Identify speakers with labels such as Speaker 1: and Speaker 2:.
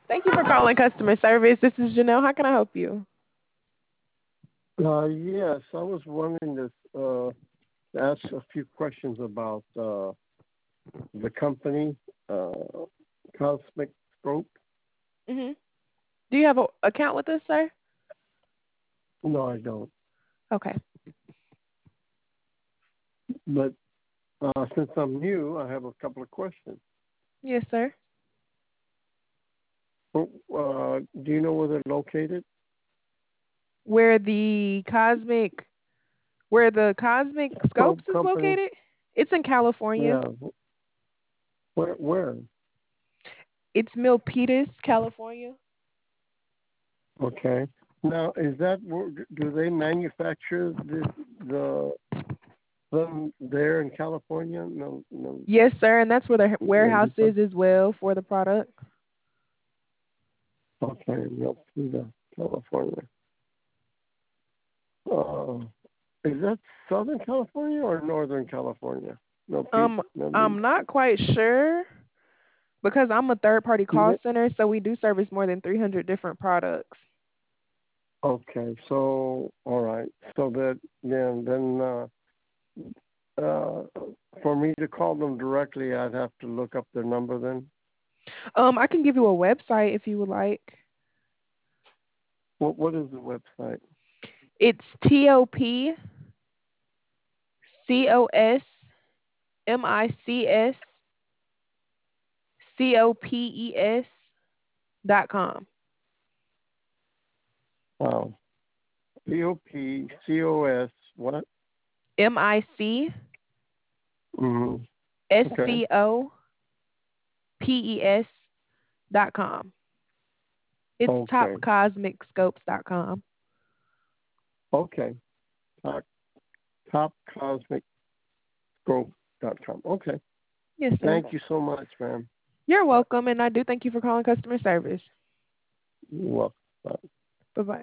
Speaker 1: Thank you for calling customer service. This is Janelle. How can I help you?
Speaker 2: Yes, I was wanting to ask a few questions about the company, uh, Cosmic Scope.
Speaker 1: hmm Do you have an account with us, sir?
Speaker 2: No, I don't.
Speaker 1: Okay.
Speaker 2: But since I'm new, I have a couple of questions.
Speaker 1: Yes, sir.
Speaker 2: Do you know where they're located?
Speaker 1: Where the cosmic, where the Cosmic
Speaker 2: Scope
Speaker 1: Scopes is
Speaker 2: Company.
Speaker 1: located? It's in California.
Speaker 2: Yeah. Where?
Speaker 1: It's Milpitas, California.
Speaker 2: Okay. Now, is that do they manufacture the them there in California? No, no.
Speaker 1: Yes, sir. And that's where the warehouse
Speaker 2: no.
Speaker 1: is as well for the product.
Speaker 2: Okay, Milpitas, California. Uh, is that Southern California or Northern California? Milpitas.
Speaker 1: I'm not quite sure because I'm a third party call center, so we do service more than 300 different products.
Speaker 2: Okay, so all right, so that then uh, for me to call them directly, I'd have to look up their number then.
Speaker 1: I can give you a website if you would like.
Speaker 2: What is the website?
Speaker 1: It's TOPCOSMICSCOPES.com.
Speaker 2: Wow. POPCOS what? Mm-hmm. Okay.
Speaker 1: MICSCOPES.com. It's
Speaker 2: Okay.
Speaker 1: topcosmicscopes.com.
Speaker 2: Okay. Top, topcosmicscope.com. Okay.
Speaker 1: Yes, sir.
Speaker 2: Thank you so much, ma'am.
Speaker 1: You're welcome, and I do thank you for calling customer service.
Speaker 2: You're welcome. Bye.
Speaker 1: Bye bye.